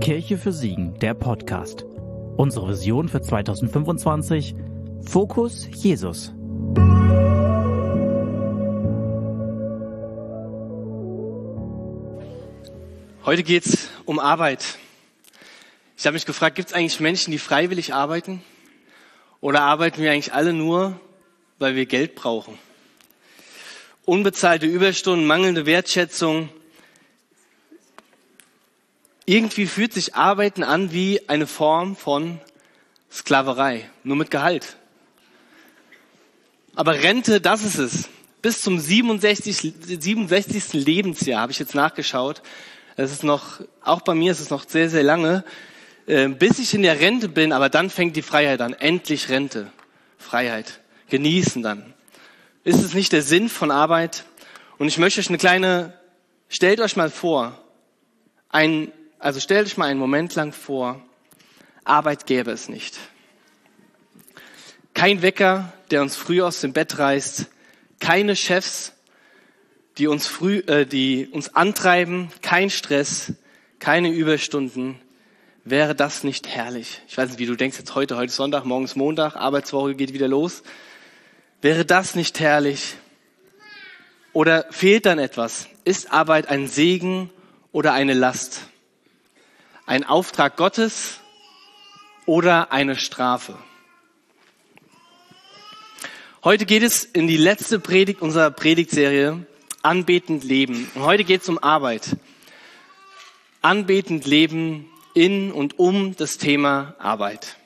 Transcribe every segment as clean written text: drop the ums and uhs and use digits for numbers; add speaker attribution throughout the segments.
Speaker 1: Kirche für Siegen, der Podcast. Unsere Vision für 2025: Fokus Jesus.
Speaker 2: Heute geht's um Arbeit. Ich habe mich gefragt, gibt es eigentlich Menschen, die freiwillig arbeiten? Oder arbeiten wir eigentlich alle nur, weil wir Geld brauchen? Unbezahlte Überstunden, mangelnde Wertschätzung. Irgendwie fühlt sich Arbeiten an wie eine Form von Sklaverei, nur mit Gehalt. Aber Rente, das ist es. Bis zum 67. Lebensjahr habe ich jetzt nachgeschaut. Das ist noch, auch bei mir ist es noch sehr, sehr lange, bis ich in der Rente bin, aber dann fängt die Freiheit an. Endlich Rente, Freiheit, genießen dann. Ist es nicht der Sinn von Arbeit? Und ich möchte euch stellt euch mal einen Moment lang vor, Arbeit gäbe es nicht. Kein Wecker, der uns früh aus dem Bett reißt, keine Chefs, die uns antreiben, kein Stress, keine Überstunden. Wäre das nicht herrlich? Ich weiß nicht, wie du denkst jetzt heute ist Sonntag, morgen ist Montag, Arbeitswoche geht wieder los. Wäre das nicht herrlich? Oder fehlt dann etwas? Ist Arbeit ein Segen oder eine Last? Ein Auftrag Gottes oder eine Strafe? Heute geht es in die letzte Predigt unserer Predigtserie Anbetend Leben. Und heute geht es um Arbeit. Anbetend Leben in und um das Thema Arbeit.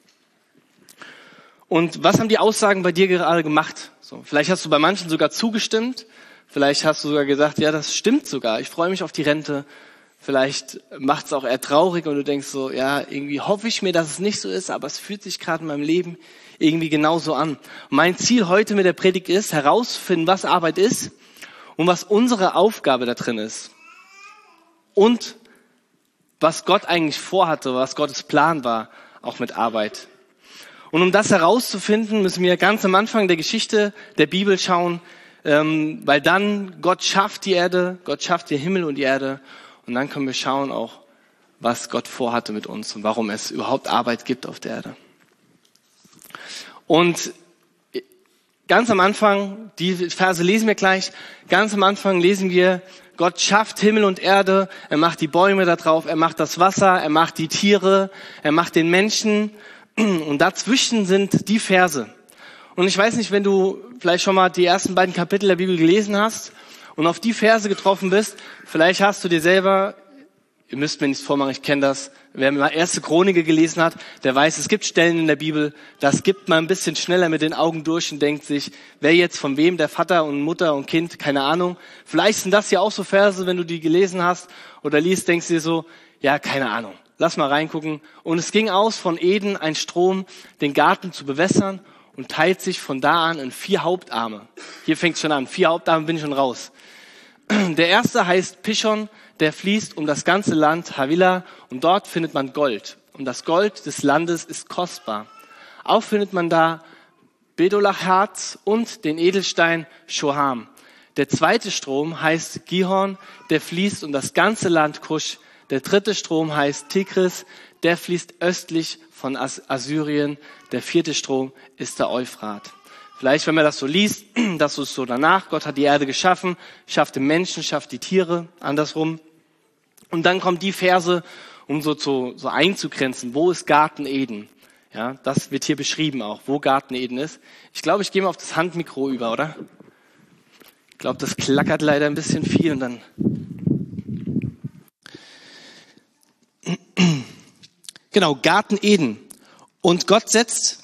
Speaker 2: Und was haben die Aussagen bei dir gerade gemacht? So, vielleicht hast du bei manchen sogar zugestimmt. Vielleicht hast du sogar gesagt, ja, das stimmt sogar. Ich freue mich auf die Rente. Vielleicht macht es auch eher traurig und du denkst so, ja, irgendwie hoffe ich mir, dass es nicht so ist, aber es fühlt sich gerade in meinem Leben irgendwie genauso an. Und mein Ziel heute mit der Predigt ist, herauszufinden, was Arbeit ist und was unsere Aufgabe da drin ist. Und was Gott eigentlich vorhatte, was Gottes Plan war, auch mit Arbeit. Und um das herauszufinden, müssen wir ganz am Anfang der Geschichte der Bibel schauen, weil dann Gott schafft die Erde, Gott schafft den Himmel und die Erde. Und dann können wir schauen auch, was Gott vorhatte mit uns und warum es überhaupt Arbeit gibt auf der Erde. Und ganz am Anfang, die Verse lesen wir gleich, ganz am Anfang lesen wir, Gott schafft Himmel und Erde, er macht die Bäume da drauf, er macht das Wasser, er macht die Tiere, er macht den Menschen und dazwischen sind die Verse. Und ich weiß nicht, wenn du vielleicht schon mal die ersten beiden Kapitel der Bibel gelesen hast und auf die Verse getroffen bist, vielleicht hast du dir selber, ihr müsst mir nichts vormachen, ich kenne das, wer mal 1. Chronik gelesen hat, der weiß, es gibt Stellen in der Bibel, das gibt man ein bisschen schneller mit den Augen durch und denkt sich, wer jetzt von wem, der Vater und Mutter und Kind, keine Ahnung. Vielleicht sind das ja auch so Verse, wenn du die gelesen hast oder liest, denkst du dir so, ja, keine Ahnung, lass mal reingucken. Und es ging aus von Eden ein Strom, den Garten zu bewässern und teilt sich von da an in 4 Hauptarme. Hier fängt es schon an, 4 Hauptarme bin ich schon raus. Der erste heißt Pishon, der fließt um das ganze Land Havila und dort findet man Gold. Und das Gold des Landes ist kostbar. Auch findet man da Bedolachharz und den Edelstein Shoham. Der zweite Strom heißt Gihon, der fließt um das ganze Land Kusch. Der dritte Strom heißt Tigris, der fließt östlich von Assyrien. Der vierte Strom ist der Euphrat. Vielleicht, wenn man das so liest, das ist so danach. Gott hat die Erde geschaffen, schafft den Menschen, schafft die Tiere, andersrum. Und dann kommen die Verse, um so einzugrenzen. Wo ist Garten Eden? Ja, das wird hier beschrieben auch, wo Garten Eden ist. Ich glaube, ich gehe mal auf das Handmikro über, oder? Ich glaube, das klackert leider ein bisschen viel und dann. Genau, Garten Eden. Und Gott setzt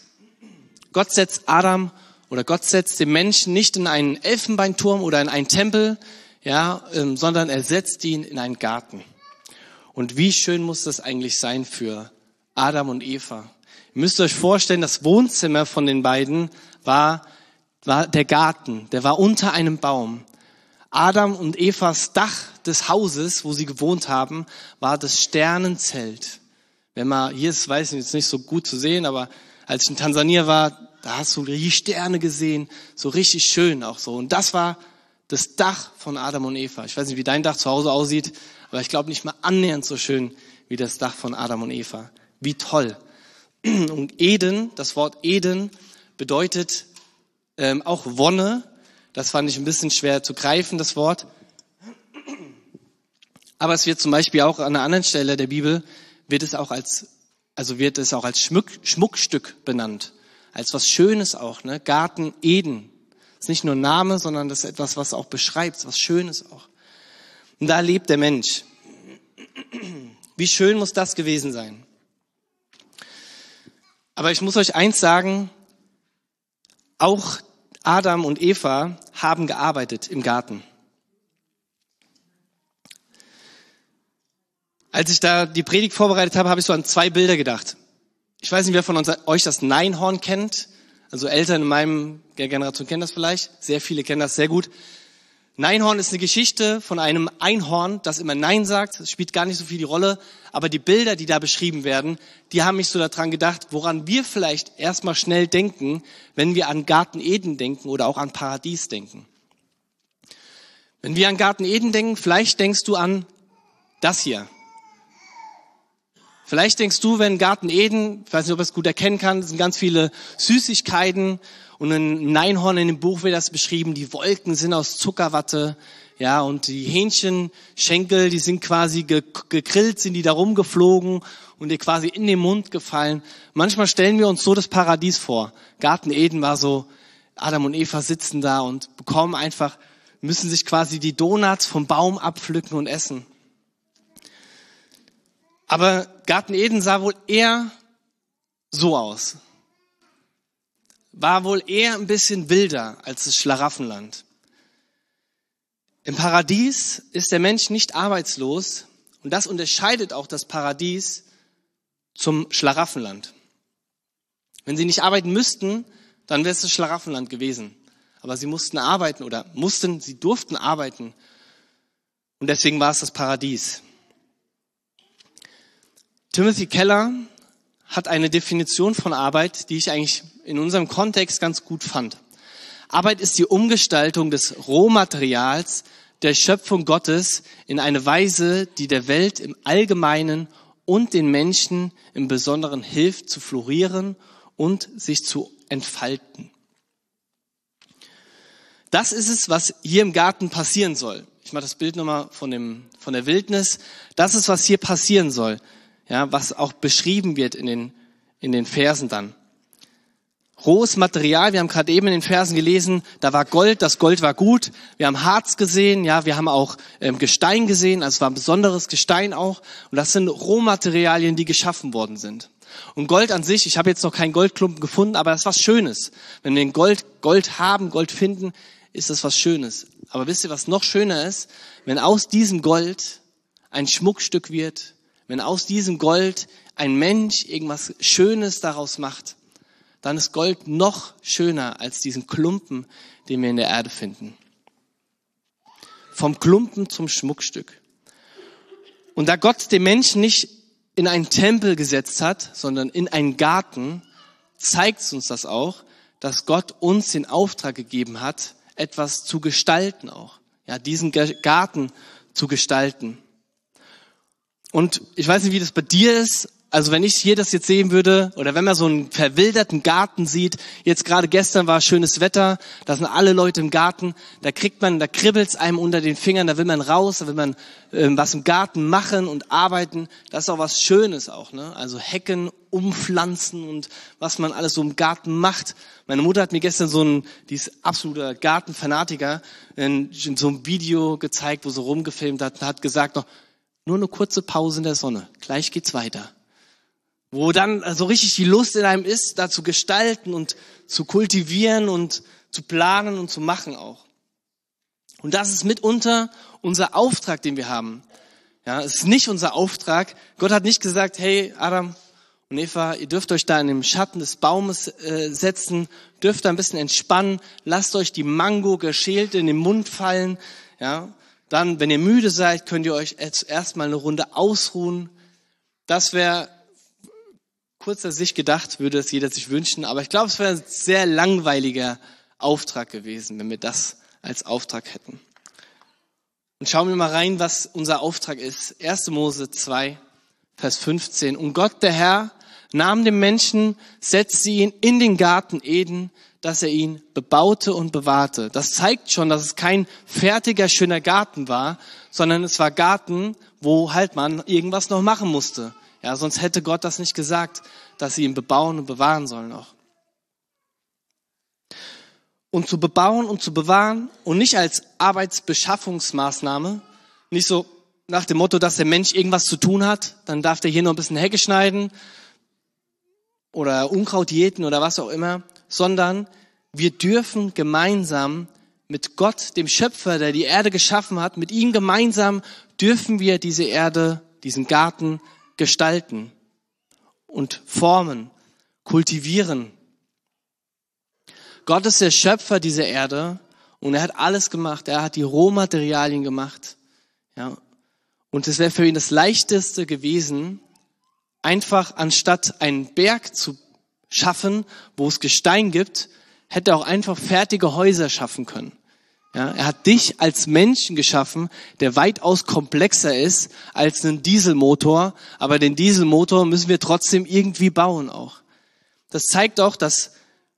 Speaker 2: den Menschen nicht in einen Elfenbeinturm oder in einen Tempel, ja, sondern er setzt ihn in einen Garten. Und wie schön muss das eigentlich sein für Adam und Eva? Ihr müsst euch vorstellen, das Wohnzimmer von den beiden war der Garten, der war unter einem Baum. Adam und Evas Dach des Hauses, wo sie gewohnt haben, war das Sternenzelt. Wenn man, hier ist, weiß ich, jetzt nicht so gut zu sehen, aber als ich in Tansania war, da hast du die Sterne gesehen, so richtig schön auch so. Und das war das Dach von Adam und Eva. Ich weiß nicht, wie dein Dach zu Hause aussieht, aber ich glaube nicht mal annähernd so schön wie das Dach von Adam und Eva. Wie toll. Und Eden, das Wort Eden bedeutet auch Wonne. Das fand ich ein bisschen schwer zu greifen, das Wort. Aber es wird zum Beispiel auch an einer anderen Stelle der Bibel, wird es auch als Schmuckstück benannt. Als was Schönes auch, ne? Garten Eden. Das ist nicht nur ein Name, sondern das ist etwas, was auch beschreibt, was Schönes auch. Und da lebt der Mensch. Wie schön muss das gewesen sein? Aber ich muss euch eins sagen, auch Adam und Eva haben gearbeitet im Garten. Als ich da die Predigt vorbereitet habe, habe ich so an 2 Bilder gedacht. Ich weiß nicht, wer von euch das Neinhorn kennt. Also Eltern in meiner Generation kennen das vielleicht. Sehr viele kennen das sehr gut. Neinhorn ist eine Geschichte von einem Einhorn, das immer Nein sagt. Das spielt gar nicht so viel die Rolle. Aber die Bilder, die da beschrieben werden, die haben mich so daran gedacht, woran wir vielleicht erstmal schnell denken, wenn wir an Garten Eden denken oder auch an Paradies denken. Wenn wir an Garten Eden denken, vielleicht denkst du an das hier. Vielleicht denkst du, wenn Garten Eden, ich weiß nicht, ob du es gut erkennen kannst, sind ganz viele Süßigkeiten und in Neinhorn in dem Buch wird das beschrieben, die Wolken sind aus Zuckerwatte, ja, und die Hähnchenschenkel, die sind quasi gegrillt, sind die da rumgeflogen und dir quasi in den Mund gefallen. Manchmal stellen wir uns so das Paradies vor. Garten Eden war so, Adam und Eva sitzen da und müssen sich quasi die Donuts vom Baum abpflücken und essen. Aber Garten Eden sah wohl eher so aus. War wohl eher ein bisschen wilder als das Schlaraffenland. Im Paradies ist der Mensch nicht arbeitslos und das unterscheidet auch das Paradies zum Schlaraffenland. Wenn sie nicht arbeiten müssten, dann wäre es das Schlaraffenland gewesen. Aber sie sie durften arbeiten und deswegen war es das Paradies. Timothy Keller hat eine Definition von Arbeit, die ich eigentlich in unserem Kontext ganz gut fand. Arbeit ist die Umgestaltung des Rohmaterials der Schöpfung Gottes in eine Weise, die der Welt im Allgemeinen und den Menschen im Besonderen hilft, zu florieren und sich zu entfalten. Das ist es, was hier im Garten passieren soll. Ich mache das Bild nochmal von der Wildnis. Das ist, was hier passieren soll. Ja, was auch beschrieben wird in den Versen dann. Rohes Material, wir haben gerade eben in den Versen gelesen, da war Gold, das Gold war gut. Wir haben Harz gesehen, ja, wir haben auch Gestein gesehen, also es war ein besonderes Gestein auch. Und das sind Rohmaterialien, die geschaffen worden sind. Und Gold an sich, ich habe jetzt noch keinen Goldklumpen gefunden, aber das ist was Schönes. Wenn wir Gold haben, Gold finden, ist das was Schönes. Aber wisst ihr, was noch schöner ist? Wenn aus diesem Gold ein Schmuckstück wird, wenn aus diesem Gold ein Mensch irgendwas Schönes daraus macht, dann ist Gold noch schöner als diesen Klumpen, den wir in der Erde finden. Vom Klumpen zum Schmuckstück. Und da Gott den Menschen nicht in einen Tempel gesetzt hat, sondern in einen Garten, zeigt uns das auch, dass Gott uns den Auftrag gegeben hat, etwas zu gestalten auch. Ja, diesen Garten zu gestalten. Und ich weiß nicht, wie das bei dir ist. Also wenn ich hier das jetzt sehen würde, oder wenn man so einen verwilderten Garten sieht, jetzt gerade gestern war schönes Wetter, da sind alle Leute im Garten, da kribbelt's einem unter den Fingern, da will man raus, da will man was im Garten machen und arbeiten. Das ist auch was Schönes auch, ne? Also Hecken, umpflanzen und was man alles so im Garten macht. Meine Mutter hat mir gestern die ist absoluter Gartenfanatiker, in so einem Video gezeigt, wo sie rumgefilmt hat gesagt noch, nur eine kurze Pause in der Sonne, gleich geht's weiter. Wo dann so richtig die Lust in einem ist, da zu gestalten und zu kultivieren und zu planen und zu machen auch. Und das ist mitunter unser Auftrag, den wir haben. Ja, es ist nicht unser Auftrag. Gott hat nicht gesagt, hey Adam und Eva, ihr dürft euch da in den Schatten des Baumes setzen, dürft da ein bisschen entspannen, lasst euch die Mango geschälte in den Mund fallen, ja. Dann, wenn ihr müde seid, könnt ihr euch erstmal eine Runde ausruhen. Das wäre kurzer Sicht gedacht, würde es jeder sich wünschen. Aber ich glaube, es wäre ein sehr langweiliger Auftrag gewesen, wenn wir das als Auftrag hätten. Und schauen wir mal rein, was unser Auftrag ist. 1. Mose 2, Vers 15. Und Gott, der Herr, nahm den Menschen, setzte ihn in den Garten Eden, dass er ihn bebaute und bewahrte. Das zeigt schon, dass es kein fertiger, schöner Garten war, sondern es war Garten, wo halt man irgendwas noch machen musste. Ja, sonst hätte Gott das nicht gesagt, dass sie ihn bebauen und bewahren sollen auch. Und zu bebauen und zu bewahren und nicht als Arbeitsbeschaffungsmaßnahme, nicht so nach dem Motto, dass der Mensch irgendwas zu tun hat, dann darf der hier noch ein bisschen Hecke schneiden oder Unkraut jäten oder was auch immer, sondern wir dürfen gemeinsam mit Gott, dem Schöpfer, der die Erde geschaffen hat, mit ihm gemeinsam dürfen wir diese Erde, diesen Garten gestalten und formen, kultivieren. Gott ist der Schöpfer dieser Erde und er hat alles gemacht. Er hat die Rohmaterialien gemacht. Ja. Und es wäre für ihn das Leichteste gewesen, einfach anstatt einen Berg zu schaffen, wo es Gestein gibt, hätte er auch einfach fertige Häuser schaffen können. Ja, er hat dich als Menschen geschaffen, der weitaus komplexer ist als ein Dieselmotor, aber den Dieselmotor müssen wir trotzdem irgendwie bauen auch. Das zeigt auch, dass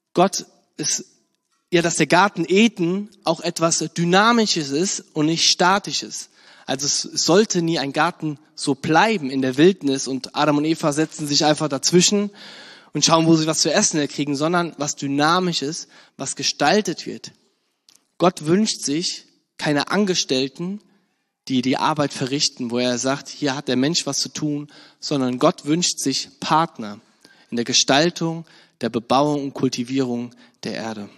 Speaker 2: dass der Garten Eden auch etwas Dynamisches ist und nicht Statisches. Also es sollte nie ein Garten so bleiben in der Wildnis und Adam und Eva setzen sich einfach dazwischen und schauen, wo sie was zu essen kriegen, sondern was Dynamisches, was gestaltet wird. Gott wünscht sich keine Angestellten, die die Arbeit verrichten, wo er sagt, hier hat der Mensch was zu tun, sondern Gott wünscht sich Partner in der Gestaltung, der Bebauung und Kultivierung der Erde.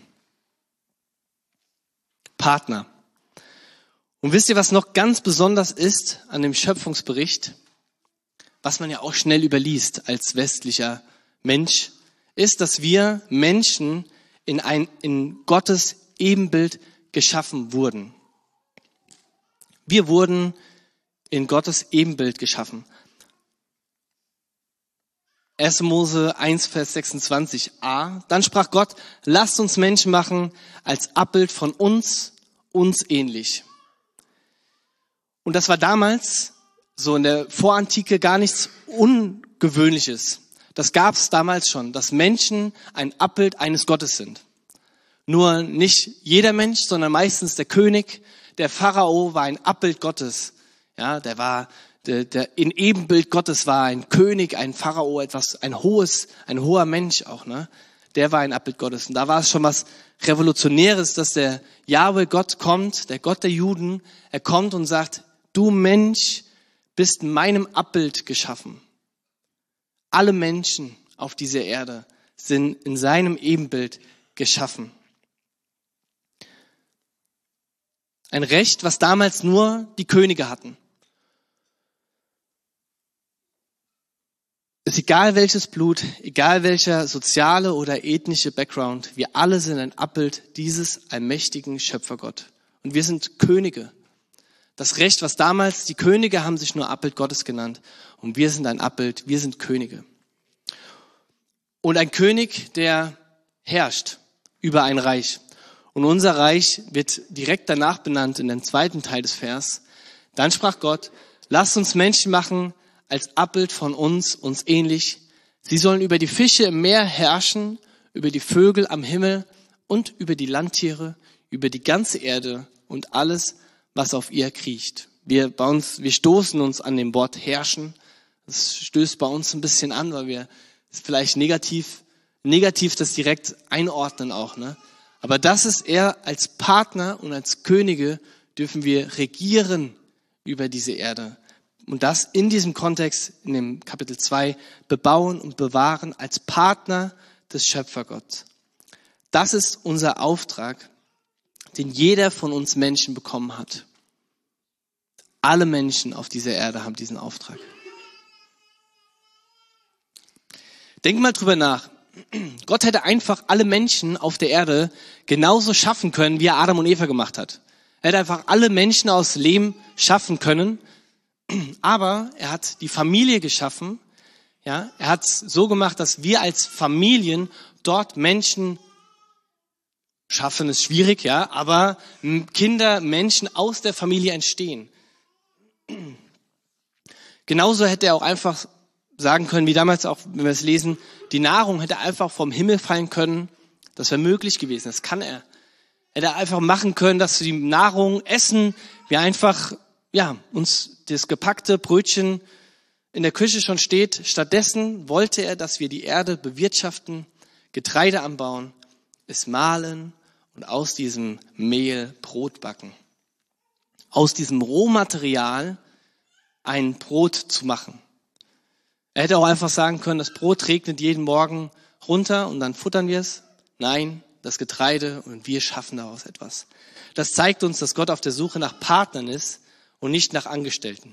Speaker 2: Partner. Und wisst ihr, was noch ganz besonders ist an dem Schöpfungsbericht, was man ja auch schnell überliest als westlicher Mensch, ist, dass wir Menschen in Gottes Ebenbild geschaffen wurden. Wir wurden in Gottes Ebenbild geschaffen. 1. Mose 1, Vers 26a. Dann sprach Gott, lasst uns Menschen machen als Abbild von uns ähnlich. Und das war damals, so in der Vorantike, gar nichts Ungewöhnliches. Das gab es damals schon, dass Menschen ein Abbild eines Gottes sind. Nur nicht jeder Mensch, sondern meistens der König, der Pharao war ein Abbild Gottes. Ja, der in Ebenbild Gottes war ein König, ein Pharao, ein hoher Mensch auch, ne? Der war ein Abbild Gottes. Und da war es schon was Revolutionäres, dass der Jahwe Gott kommt, der Gott der Juden, er kommt und sagt, du Mensch bist in meinem Abbild geschaffen. Alle Menschen auf dieser Erde sind in seinem Ebenbild geschaffen. Ein Recht, was damals nur die Könige hatten. Es ist egal welches Blut, egal welcher soziale oder ethnische Background, wir alle sind ein Abbild dieses allmächtigen Schöpfergott. Und wir sind Könige. Das Recht, was damals, die Könige haben sich nur Abbild Gottes genannt. Und wir sind ein Abbild, wir sind Könige. Und ein König, der herrscht über ein Reich. Und unser Reich wird direkt danach benannt in dem zweiten Teil des Vers. Dann sprach Gott, lasst uns Menschen machen als Abbild von uns ähnlich. Sie sollen über die Fische im Meer herrschen, über die Vögel am Himmel und über die Landtiere, über die ganze Erde und alles, was auf ihr kriecht. Wir stoßen uns an dem Wort herrschen. Das stößt bei uns ein bisschen an, weil wir es vielleicht negativ das direkt einordnen auch, ne? Aber das ist eher als Partner und als Könige dürfen wir regieren über diese Erde. Und das in diesem Kontext, in dem Kapitel 2, bebauen und bewahren als Partner des Schöpfergotts. Das ist unser Auftrag, den jeder von uns Menschen bekommen hat. Alle Menschen auf dieser Erde haben diesen Auftrag. Denk mal drüber nach. Gott hätte einfach alle Menschen auf der Erde genauso schaffen können, wie er Adam und Eva gemacht hat. Er hätte einfach alle Menschen aus Lehm schaffen können, aber er hat die Familie geschaffen. Ja, er hat es so gemacht, dass wir als Familien dort Menschen schaffen, ist schwierig, ja, aber Kinder, Menschen aus der Familie entstehen. Genauso hätte er auch einfach sagen können, wie damals auch, wenn wir es lesen, die Nahrung hätte einfach vom Himmel fallen können. Das wäre möglich gewesen, das kann er. Er hätte einfach machen können, dass wir die Nahrung essen, wir einfach, uns das gepackte Brötchen in der Küche schon steht. Stattdessen wollte er, dass wir die Erde bewirtschaften, Getreide anbauen, es mahlen und aus diesem Mehl Brot backen. Aus diesem Rohmaterial ein Brot zu machen. Er hätte auch einfach sagen können, das Brot regnet jeden Morgen runter und dann futtern wir es. Nein, das Getreide und wir schaffen daraus etwas. Das zeigt uns, dass Gott auf der Suche nach Partnern ist und nicht nach Angestellten.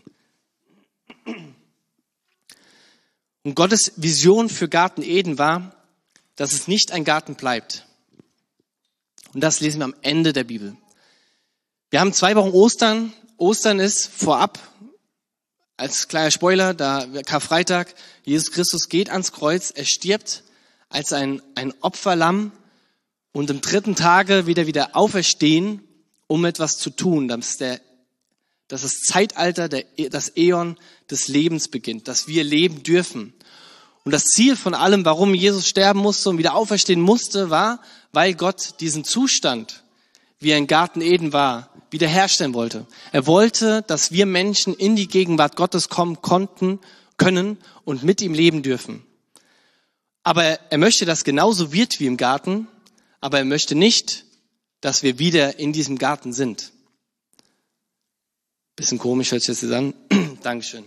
Speaker 2: Und Gottes Vision für Garten Eden war, dass es nicht ein Garten bleibt. Und das lesen wir am Ende der Bibel. Wir haben 2 Wochen Ostern. Ostern ist vorab, als kleiner Spoiler, da Karfreitag, Jesus Christus geht ans Kreuz, er stirbt als ein Opferlamm und am 3. Tage wieder auferstehen, um etwas zu tun, dass das Zeitalter, das Äon des Lebens beginnt, dass wir leben dürfen. Und das Ziel von allem, warum Jesus sterben musste und wieder auferstehen musste, war, weil Gott diesen Zustand, wie er in Garten Eden war, wiederherstellen wollte. Er wollte, dass wir Menschen in die Gegenwart Gottes kommen können und mit ihm leben dürfen. Aber er möchte, dass genauso wird wie im Garten, aber er möchte nicht, dass wir wieder in diesem Garten sind. Bisschen komisch hört sich das an. Dankeschön.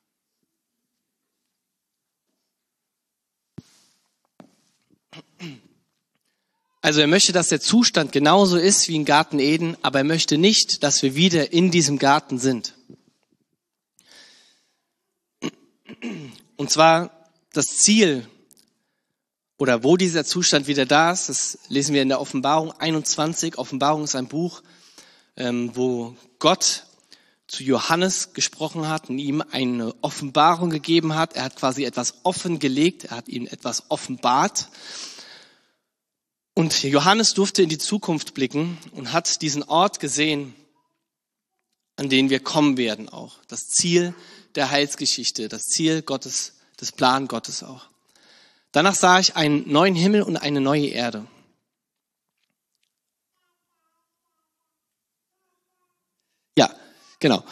Speaker 2: Also er möchte, dass der Zustand genauso ist wie im Garten Eden, aber er möchte nicht, dass wir wieder in diesem Garten sind. Und zwar das Ziel oder wo dieser Zustand wieder da ist, das lesen wir in der Offenbarung 21. Offenbarung ist ein Buch, wo Gott zu Johannes gesprochen hat und ihm eine Offenbarung gegeben hat. Er hat quasi etwas offengelegt, er hat ihm etwas offenbart. Und Johannes durfte in die Zukunft blicken und hat diesen Ort gesehen, an den wir kommen werden auch. Das Ziel der Heilsgeschichte, das Ziel Gottes, das Plan Gottes auch. Danach sah ich einen neuen Himmel und eine neue Erde. Ja, genau.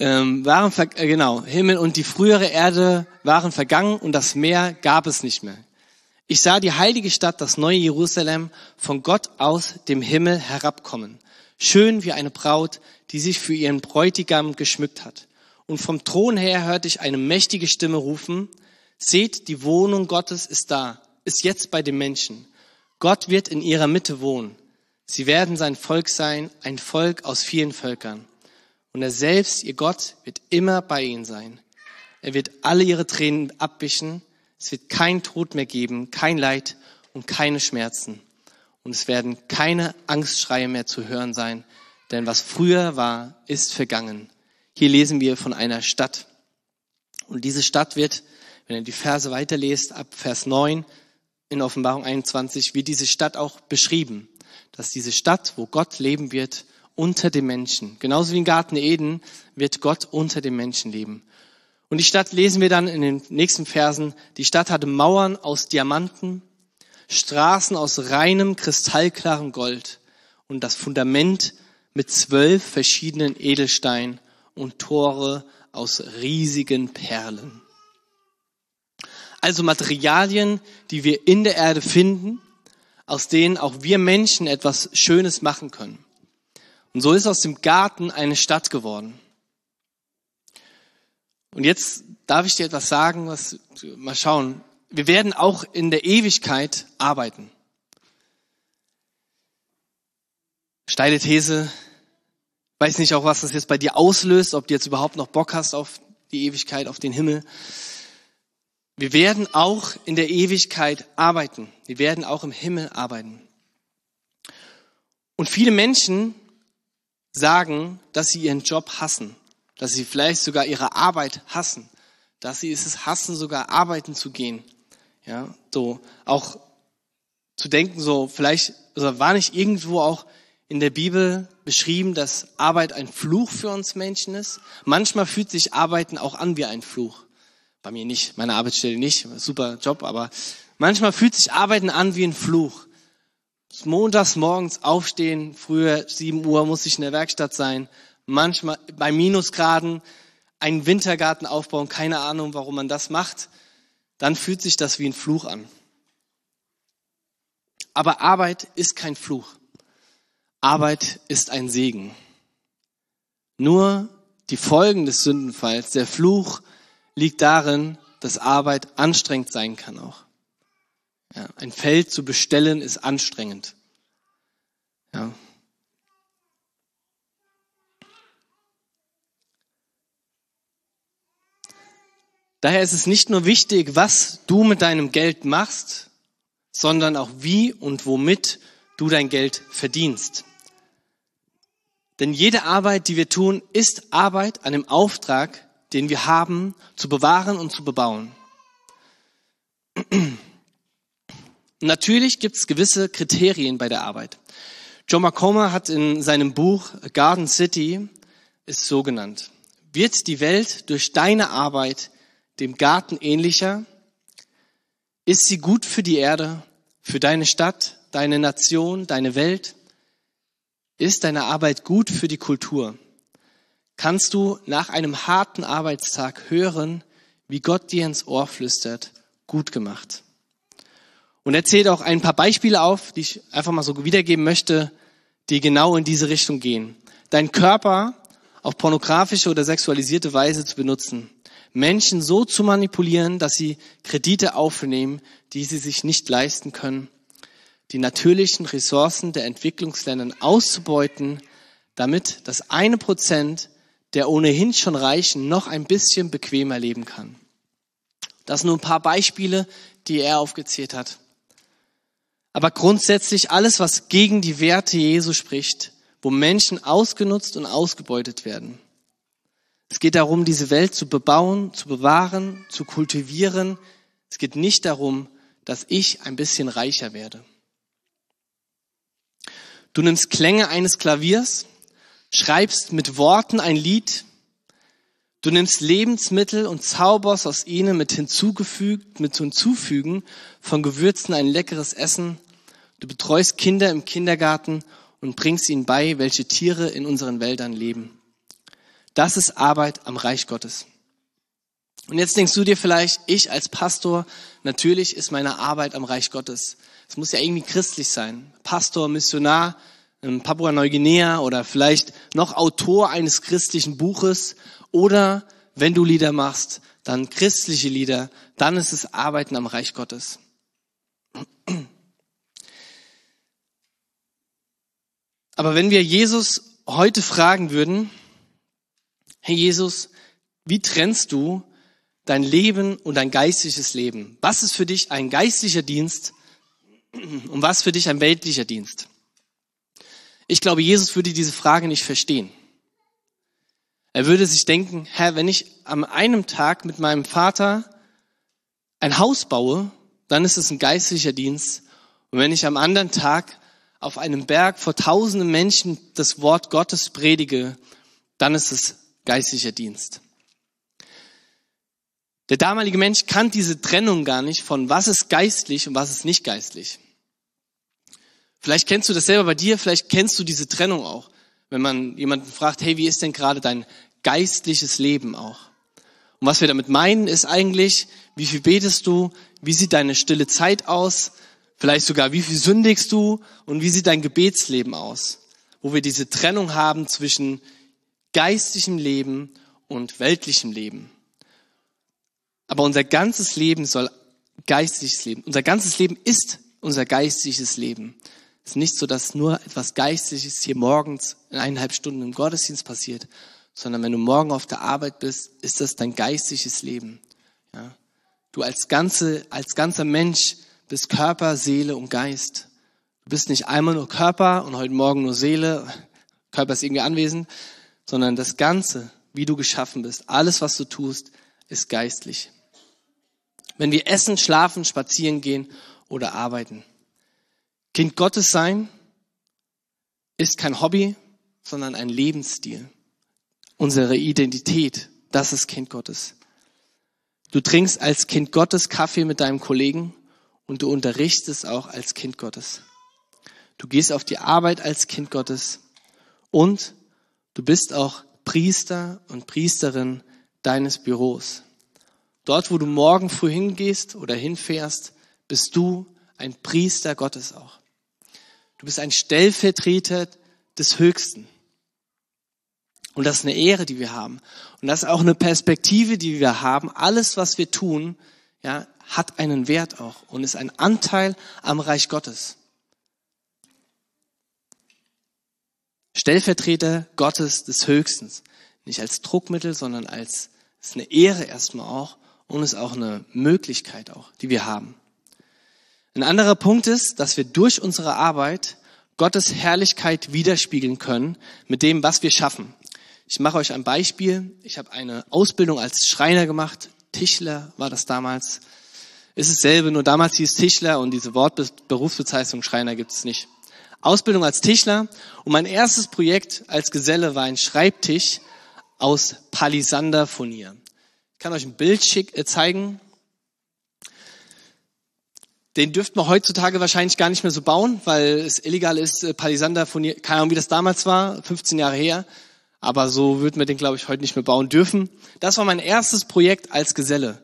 Speaker 2: Himmel und die frühere Erde waren vergangen und das Meer gab es nicht mehr. Ich sah die heilige Stadt, das neue Jerusalem, von Gott aus dem Himmel herabkommen. Schön wie eine Braut, die sich für ihren Bräutigam geschmückt hat. Und vom Thron her hörte ich eine mächtige Stimme rufen, seht, die Wohnung Gottes ist da, ist jetzt bei den Menschen. Gott wird in ihrer Mitte wohnen. Sie werden sein Volk sein, ein Volk aus vielen Völkern. Und er selbst, ihr Gott, wird immer bei ihnen sein. Er wird alle ihre Tränen abwischen. Es wird kein Tod mehr geben, kein Leid und keine Schmerzen. Und es werden keine Angstschreie mehr zu hören sein, denn was früher war, ist vergangen. Hier lesen wir von einer Stadt. Und diese Stadt wird, wenn ihr die Verse weiterlest, ab Vers 9 in Offenbarung 21, wird diese Stadt auch beschrieben. Dass diese Stadt, wo Gott leben wird, unter den Menschen. Genauso wie im Garten Eden wird Gott unter den Menschen leben. Und die Stadt lesen wir dann in den nächsten Versen. Die Stadt hatte Mauern aus Diamanten, Straßen aus reinem, kristallklarem Gold und das Fundament mit 12 verschiedenen Edelsteinen und Tore aus riesigen Perlen. Also Materialien, die wir in der Erde finden, aus denen auch wir Menschen etwas Schönes machen können. Und so ist aus dem Garten eine Stadt geworden. Und jetzt darf ich dir etwas sagen, mal schauen. Wir werden auch in der Ewigkeit arbeiten. Steile These. Weiß nicht auch, was das jetzt bei dir auslöst, ob du jetzt überhaupt noch Bock hast auf die Ewigkeit, auf den Himmel. Wir werden auch in der Ewigkeit arbeiten. Wir werden auch im Himmel arbeiten. Und viele Menschen sagen, dass sie ihren Job hassen. Dass sie vielleicht sogar ihre Arbeit hassen, dass sie es hassen, sogar arbeiten zu gehen. Ja, so auch zu denken, so vielleicht, also war nicht irgendwo auch in der Bibel beschrieben, dass Arbeit ein Fluch für uns Menschen ist. Manchmal fühlt sich Arbeiten auch an wie ein Fluch. Bei mir nicht, meine Arbeitsstelle nicht, super Job, aber manchmal fühlt sich Arbeiten an wie ein Fluch. Montags morgens aufstehen, früher 7 Uhr muss ich in der Werkstatt sein, manchmal bei Minusgraden einen Wintergarten aufbauen, keine Ahnung, warum man das macht, dann fühlt sich das wie ein Fluch an. Aber Arbeit ist kein Fluch. Arbeit ist ein Segen. Nur die Folgen des Sündenfalls, der Fluch, liegt darin, dass Arbeit anstrengend sein kann auch. Ja, ein Feld zu bestellen ist anstrengend. Ja. Daher ist es nicht nur wichtig, was du mit deinem Geld machst, sondern auch wie und womit du dein Geld verdienst. Denn jede Arbeit, die wir tun, ist Arbeit an dem Auftrag, den wir haben, zu bewahren und zu bebauen. Natürlich gibt es gewisse Kriterien bei der Arbeit. John McCormack hat in seinem Buch Garden City es so genannt: Wird die Welt durch deine Arbeit dem Garten ähnlicher? Ist sie gut für die Erde, für deine Stadt, deine Nation, deine Welt? Ist deine Arbeit gut für die Kultur? Kannst du nach einem harten Arbeitstag hören, wie Gott dir ins Ohr flüstert: Gut gemacht. Und er zählt auch ein paar Beispiele auf, die ich einfach mal so wiedergeben möchte, die genau in diese Richtung gehen. Dein Körper auf pornografische oder sexualisierte Weise zu benutzen. Menschen so zu manipulieren, dass sie Kredite aufnehmen, die sie sich nicht leisten können. Die natürlichen Ressourcen der Entwicklungsländer auszubeuten, damit das 1% der ohnehin schon Reichen noch ein bisschen bequemer leben kann. Das sind nur ein paar Beispiele, die er aufgezählt hat. Aber grundsätzlich alles, was gegen die Werte Jesu spricht, wo Menschen ausgenutzt und ausgebeutet werden. Es geht darum, diese Welt zu bebauen, zu bewahren, zu kultivieren. Es geht nicht darum, dass ich ein bisschen reicher werde. Du nimmst Klänge eines Klaviers, schreibst mit Worten ein Lied. Du nimmst Lebensmittel und zauberst aus ihnen mit Hinzufügen von Gewürzen ein leckeres Essen. Du betreust Kinder im Kindergarten und bringst ihnen bei, welche Tiere in unseren Wäldern leben. Das ist Arbeit am Reich Gottes. Und jetzt denkst du dir vielleicht, ich als Pastor, natürlich ist meine Arbeit am Reich Gottes. Es muss ja irgendwie christlich sein. Pastor, Missionar in Papua-Neuguinea oder vielleicht noch Autor eines christlichen Buches. Oder wenn du Lieder machst, dann christliche Lieder, dann ist es Arbeiten am Reich Gottes. Aber wenn wir Jesus heute fragen würden, hey Jesus, wie trennst du dein Leben und dein geistliches Leben? Was ist für dich ein geistlicher Dienst und was für dich ein weltlicher Dienst? Ich glaube, Jesus würde diese Frage nicht verstehen. Er würde sich denken, Herr, wenn ich an einem Tag mit meinem Vater ein Haus baue, dann ist es ein geistlicher Dienst. Und wenn ich am anderen Tag auf einem Berg vor tausenden Menschen das Wort Gottes predige, dann ist es geistlicher Dienst. Der damalige Mensch kannte diese Trennung gar nicht von was ist geistlich und was ist nicht geistlich. Vielleicht kennst du das selber bei dir, vielleicht kennst du diese Trennung auch. Wenn man jemanden fragt, hey, wie ist denn gerade dein geistliches Leben auch? Und was wir damit meinen, ist eigentlich, wie viel betest du, wie sieht deine stille Zeit aus, vielleicht sogar, wie viel sündigst du und wie sieht dein Gebetsleben aus? Wo wir diese Trennung haben zwischen geistlichem Leben und weltlichem Leben. Aber unser ganzes Leben soll geistliches Leben. Unser ganzes Leben ist unser geistliches Leben. Es ist nicht so, dass nur etwas Geistliches hier morgens in 1,5 Stunden im Gottesdienst passiert, sondern wenn du morgen auf der Arbeit bist, ist das dein geistliches Leben. Ja? Du als ganzer Mensch bist Körper, Seele und Geist. Du bist nicht einmal nur Körper und heute Morgen nur Seele, Körper ist irgendwie anwesend, sondern das Ganze, wie du geschaffen bist, alles, was du tust, ist geistlich. Wenn wir essen, schlafen, spazieren gehen oder arbeiten. Kind Gottes sein ist kein Hobby, sondern ein Lebensstil. Unsere Identität, das ist Kind Gottes. Du trinkst als Kind Gottes Kaffee mit deinem Kollegen und du unterrichtest auch als Kind Gottes. Du gehst auf die Arbeit als Kind Gottes und du bist auch Priester und Priesterin deines Büros. Dort, wo du morgen früh hingehst oder hinfährst, bist du ein Priester Gottes auch. Du bist ein Stellvertreter des Höchsten. Und das ist eine Ehre, die wir haben. Und das ist auch eine Perspektive, die wir haben. Alles, was wir tun, ja, hat einen Wert auch und ist ein Anteil am Reich Gottes. Stellvertreter Gottes des Höchsten. Nicht als Druckmittel, sondern ist eine Ehre erstmal auch und ist auch eine Möglichkeit auch, die wir haben. Ein anderer Punkt ist, dass wir durch unsere Arbeit Gottes Herrlichkeit widerspiegeln können mit dem, was wir schaffen. Ich mache euch ein Beispiel. Ich habe eine Ausbildung als Schreiner gemacht. Tischler war das damals. Ist dasselbe, nur damals hieß Tischler und diese Berufsbezeichnung Schreiner gibt es nicht. Ausbildung als Tischler und mein erstes Projekt als Geselle war ein Schreibtisch aus Palisanderfurnier. Ich kann euch ein Bild zeigen. Den dürften wir heutzutage wahrscheinlich gar nicht mehr so bauen, weil es illegal ist, Palisanderfurnier, keine Ahnung, wie das damals war, 15 Jahre her. Aber so würden wir den, glaube ich, heute nicht mehr bauen dürfen. Das war mein erstes Projekt als Geselle.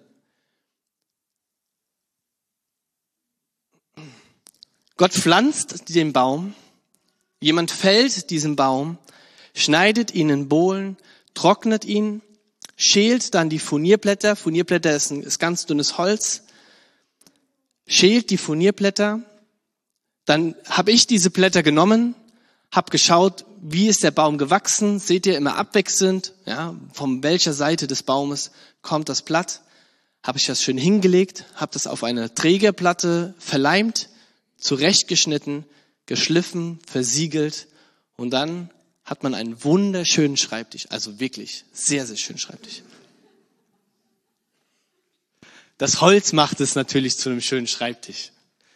Speaker 2: Gott pflanzt den Baum, jemand fällt diesen Baum, schneidet ihn in Bohlen, trocknet ihn, schält dann die Furnierblätter. Furnierblätter ist ganz dünnes Holz. Schält die Furnierblätter. Dann habe ich diese Blätter genommen, habe geschaut, wie ist der Baum gewachsen. Seht ihr, immer abwechselnd, ja, von welcher Seite des Baumes kommt das Blatt. Habe ich das schön hingelegt, habe das auf eine Trägerplatte verleimt, zurechtgeschnitten, geschliffen, versiegelt und dann hat man einen wunderschönen Schreibtisch, also wirklich sehr, sehr schönen Schreibtisch. Das Holz macht es natürlich zu einem schönen Schreibtisch.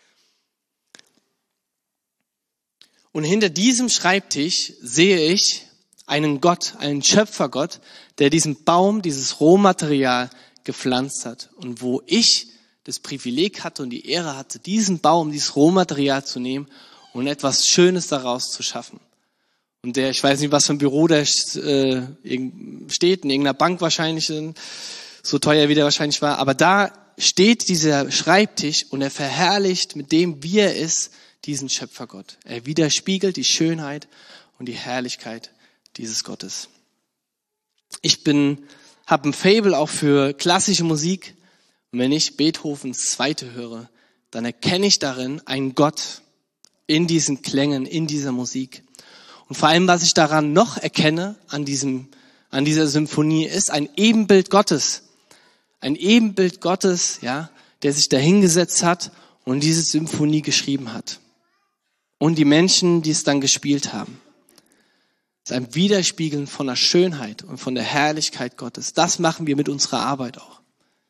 Speaker 2: Und hinter diesem Schreibtisch sehe ich einen Gott, einen Schöpfergott, der diesen Baum, dieses Rohmaterial gepflanzt hat und wo ich das Privileg hatte und die Ehre hatte, diesen Baum, dieses Rohmaterial zu nehmen und etwas Schönes daraus zu schaffen. Und ich weiß nicht, was für ein Büro der steht, in irgendeiner Bank wahrscheinlich, so teuer wie der wahrscheinlich war, aber da steht dieser Schreibtisch und er verherrlicht mit dem, wie er ist, diesen Schöpfergott. Er widerspiegelt die Schönheit und die Herrlichkeit dieses Gottes. Ich habe ein Faible auch für klassische Musik. Und wenn ich Beethovens Zweite höre, dann erkenne ich darin einen Gott in diesen Klängen, in dieser Musik. Und vor allem, was ich daran noch erkenne, an dieser Symphonie, ist ein Ebenbild Gottes. Ein Ebenbild Gottes, ja, der sich dahingesetzt hat und diese Symphonie geschrieben hat. Und die Menschen, die es dann gespielt haben. Das ist ein Widerspiegeln von der Schönheit und von der Herrlichkeit Gottes. Das machen wir mit unserer Arbeit auch.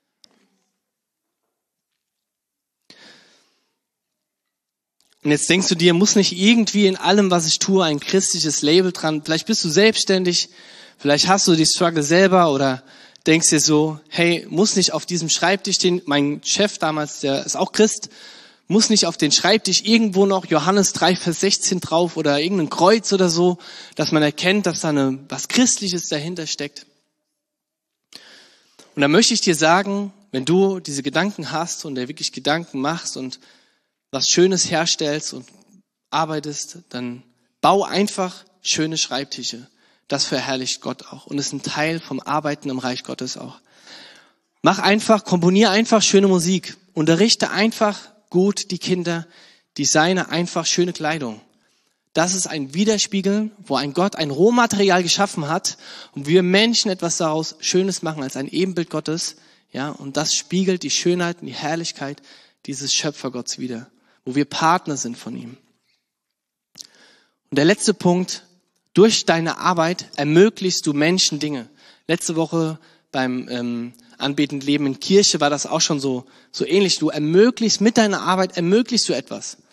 Speaker 2: Und jetzt denkst du dir, muss nicht irgendwie in allem, was ich tue, ein christliches Label dran. Vielleicht bist du selbstständig, vielleicht hast du die Struggle selber oder denkst dir so, hey, muss nicht auf diesem Schreibtisch stehen. Mein Chef damals, der ist auch Christ, muss nicht auf den Schreibtisch irgendwo noch Johannes 3, Vers 16 drauf oder irgendein Kreuz oder so, dass man erkennt, dass da was Christliches dahinter steckt. Und da möchte ich dir sagen, wenn du diese Gedanken hast und dir wirklich Gedanken machst und was Schönes herstellst und arbeitest, dann bau einfach schöne Schreibtische. Das verherrlicht Gott auch und ist ein Teil vom Arbeiten im Reich Gottes auch. Komponier einfach schöne Musik. Unterrichte einfach gut die Kinder, designe einfach schöne Kleidung. Das ist ein Widerspiegeln, wo ein Gott ein Rohmaterial geschaffen hat und wir Menschen etwas daraus Schönes machen als ein Ebenbild Gottes. Ja, und das spiegelt die Schönheit und die Herrlichkeit dieses Schöpfergotts wider, wo wir Partner sind von ihm. Und der letzte Punkt, durch deine Arbeit ermöglichst du Menschen Dinge. Letzte Woche beim Anbetend Leben in Kirche war das auch schon so ähnlich. Du ermöglichst mit deiner Arbeit, ermöglichst du etwas.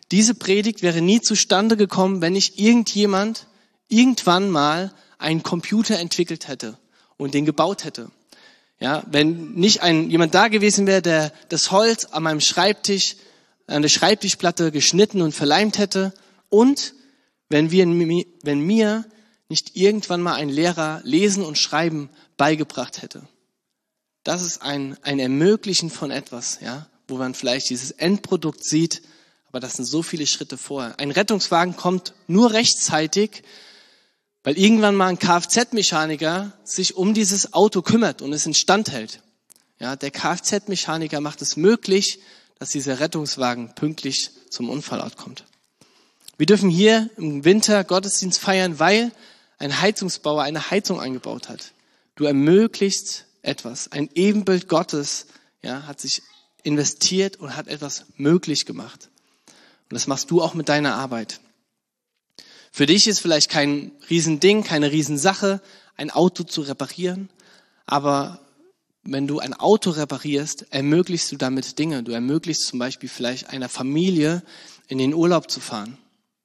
Speaker 2: diese Predigt wäre nie zustande gekommen, wenn nicht irgendjemand irgendwann mal einen Computer entwickelt hätte und den gebaut hätte. Ja, wenn nicht jemand da gewesen wäre, der das Holz an meinem Schreibtisch, an der Schreibtischplatte geschnitten und verleimt hätte, und wenn mir nicht irgendwann mal ein Lehrer Lesen und Schreiben beigebracht hätte. Das ist ein Ermöglichen von etwas, ja, wo man vielleicht dieses Endprodukt sieht, aber das sind so viele Schritte vorher. Ein Rettungswagen kommt nur rechtzeitig, weil irgendwann mal ein Kfz-Mechaniker sich um dieses Auto kümmert und es instand hält. Ja, der Kfz-Mechaniker macht es möglich, dass dieser Rettungswagen pünktlich zum Unfallort kommt. Wir dürfen hier im Winter Gottesdienst feiern, weil ein Heizungsbauer eine Heizung eingebaut hat. Du ermöglichst etwas. Ein Ebenbild Gottes, ja, hat sich investiert und hat etwas möglich gemacht. Und das machst du auch mit deiner Arbeit. Für dich ist vielleicht kein Riesending, keine Riesensache, ein Auto zu reparieren. Aber wenn du ein Auto reparierst, ermöglichst du damit Dinge. Du ermöglichst zum Beispiel vielleicht einer Familie in den Urlaub zu fahren.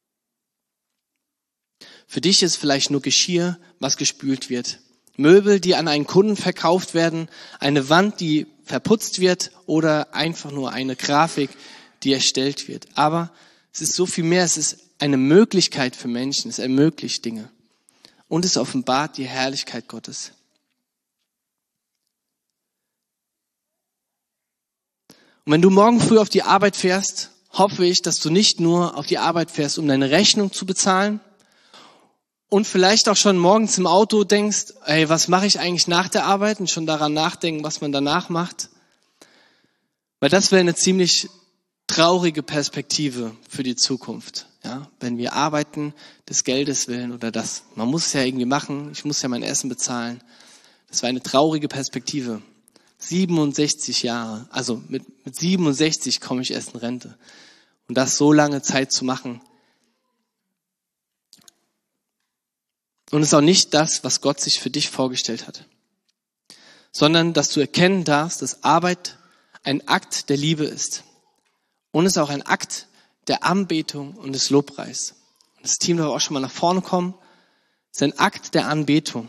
Speaker 2: Für dich ist vielleicht nur Geschirr, was gespült wird. Möbel, die an einen Kunden verkauft werden, eine Wand, die verputzt wird oder einfach nur eine Grafik, die erstellt wird. Aber es ist so viel mehr, es ist eine Möglichkeit für Menschen, es ermöglicht Dinge. Und es offenbart die Herrlichkeit Gottes. Und wenn du morgen früh auf die Arbeit fährst, hoffe ich, dass du nicht nur auf die Arbeit fährst, um deine Rechnung zu bezahlen, und vielleicht auch schon morgens im Auto denkst, ey, was mache ich eigentlich nach der Arbeit? Und schon daran nachdenken, was man danach macht. Weil das wäre eine ziemlich traurige Perspektive für die Zukunft. Ja, wenn wir arbeiten des Geldes willen oder das. Man muss es ja irgendwie machen. Ich muss ja mein Essen bezahlen. Das war eine traurige Perspektive. 67 Jahre. Also mit 67 komme ich erst in Rente. Und das so lange Zeit zu machen. Und es ist auch nicht das, was Gott sich für dich vorgestellt hat, sondern dass du erkennen darfst, dass Arbeit ein Akt der Liebe ist. Und es ist auch ein Akt der Anbetung und des Lobpreis. Und das Team darf auch schon mal nach vorne kommen. Es ist ein Akt der Anbetung.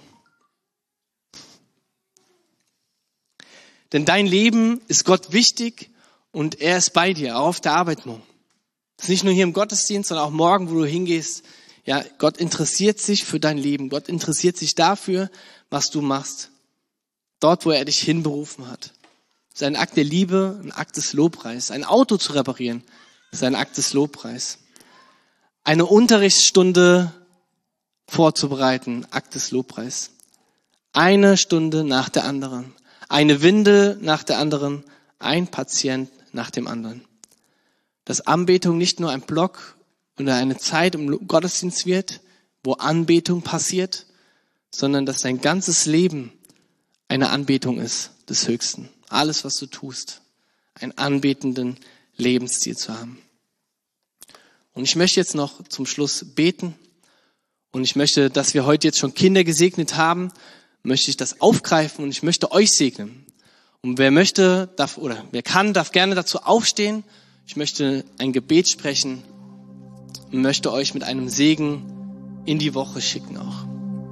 Speaker 2: Denn dein Leben ist Gott wichtig und er ist bei dir, auch auf der Arbeit morgen. Das ist nicht nur hier im Gottesdienst, sondern auch morgen, wo du hingehst. Ja, Gott interessiert sich für dein Leben. Gott interessiert sich dafür, was du machst. Dort, wo er dich hinberufen hat. Das ist ein Akt der Liebe, ein Akt des Lobpreis. Ein Auto zu reparieren, ist ein Akt des Lobpreis. Eine Unterrichtsstunde vorzubereiten, Akt des Lobpreis. Eine Stunde nach der anderen. Eine Windel nach der anderen. Ein Patient nach dem anderen. Dass Anbetung nicht nur ein Block oder eine Zeit im Gottesdienst wird, wo Anbetung passiert, sondern dass dein ganzes Leben eine Anbetung ist des Höchsten. Alles, was du tust, einen anbetenden Lebensstil zu haben. Und ich möchte jetzt noch zum Schluss beten. Und ich möchte, dass wir heute jetzt schon Kinder gesegnet haben, möchte ich das aufgreifen und ich möchte euch segnen. Und wer möchte, darf gerne dazu aufstehen. Ich möchte ein Gebet sprechen und möchte euch mit einem Segen in die Woche schicken auch.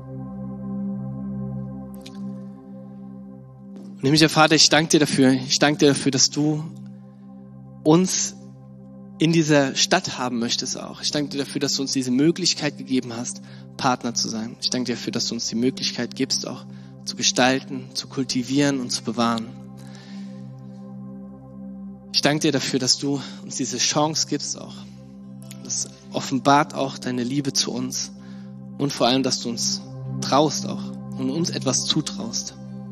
Speaker 2: Und himmlischer Vater, ich danke dir dafür. Ich danke dir dafür, dass du uns in dieser Stadt haben möchtest auch. Ich danke dir dafür, dass du uns diese Möglichkeit gegeben hast, Partner zu sein. Ich danke dir dafür, dass du uns die Möglichkeit gibst, auch zu gestalten, zu kultivieren und zu bewahren. Ich danke dir dafür, dass du uns diese Chance gibst auch. Das offenbart auch deine Liebe zu uns und vor allem, dass du uns traust auch und uns etwas zutraust.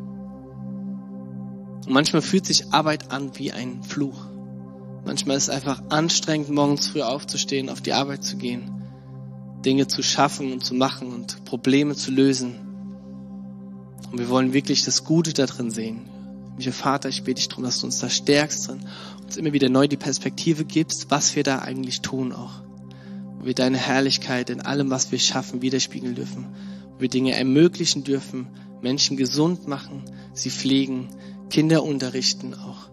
Speaker 2: Und manchmal fühlt sich Arbeit an wie ein Fluch. Manchmal ist es einfach anstrengend, morgens früh aufzustehen, auf die Arbeit zu gehen, Dinge zu schaffen und zu machen und Probleme zu lösen. Und wir wollen wirklich das Gute da drin sehen. Lieber Vater, ich bete dich darum, dass du uns da stärkst drin, uns immer wieder neu die Perspektive gibst, was wir da eigentlich tun auch. Wo wir deine Herrlichkeit in allem, was wir schaffen, widerspiegeln dürfen. Wo wir Dinge ermöglichen dürfen, Menschen gesund machen, sie pflegen, Kinder unterrichten auch.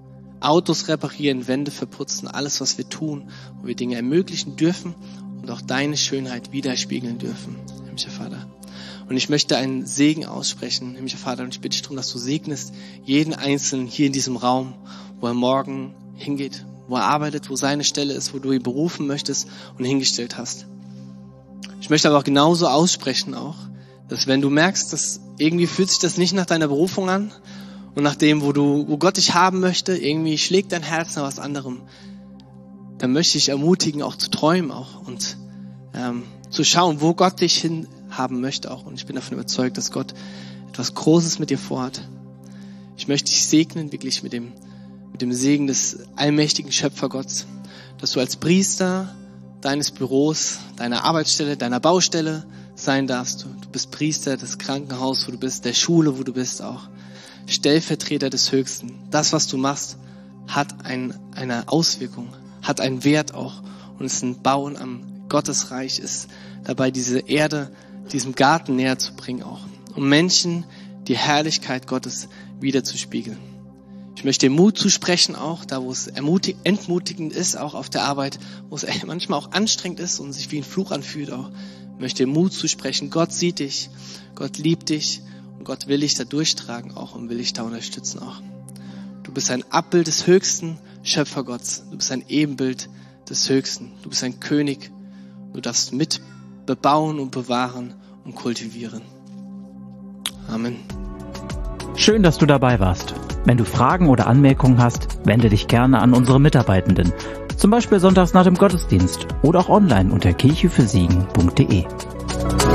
Speaker 2: Autos reparieren, Wände verputzen, alles, was wir tun, wo wir Dinge ermöglichen dürfen und auch deine Schönheit widerspiegeln dürfen, himmlischer Vater. Und ich möchte einen Segen aussprechen, himmlischer Vater, und ich bitte dich darum, dass du segnest jeden Einzelnen hier in diesem Raum, wo er morgen hingeht, wo er arbeitet, wo seine Stelle ist, wo du ihn berufen möchtest und hingestellt hast. Ich möchte aber auch genauso aussprechen auch, dass wenn du merkst, dass irgendwie fühlt sich das nicht nach deiner Berufung an und nach dem, wo Gott dich haben möchte, irgendwie schlägt dein Herz nach was anderem, dann möchte ich ermutigen, auch zu träumen auch und zu schauen, wo Gott dich hin haben möchte auch. Und ich bin davon überzeugt, dass Gott etwas Großes mit dir vorhat. Ich möchte dich segnen, wirklich mit dem Segen des allmächtigen Schöpfergotts, dass du als Priester deines Büros, deiner Arbeitsstelle, deiner Baustelle sein darfst. Du bist Priester des Krankenhauses, wo du bist, der Schule, wo du bist auch. Stellvertreter des Höchsten. Das, was du machst, hat eine Auswirkung, hat einen Wert auch und ist ein Bauen am Gottesreich, ist dabei diese Erde, diesem Garten näher zu bringen auch, um Menschen die Herrlichkeit Gottes wiederzuspiegeln. Ich möchte dir Mut zusprechen auch, da wo es entmutigend ist, auch auf der Arbeit, wo es manchmal auch anstrengend ist und sich wie ein Fluch anfühlt auch. Ich möchte dir Mut zusprechen. Gott sieht dich, Gott liebt dich und Gott will dich da durchtragen auch und will dich da unterstützen auch. Du bist ein Abbild des höchsten Schöpfergotts. Du bist ein Ebenbild des Höchsten. Du bist ein König. Du darfst mit bebauen und bewahren und kultivieren. Amen.
Speaker 1: Schön, dass du dabei warst. Wenn du Fragen oder Anmerkungen hast, wende dich gerne an unsere Mitarbeitenden. Zum Beispiel sonntags nach dem Gottesdienst oder auch online unter kirchefürsegen.de.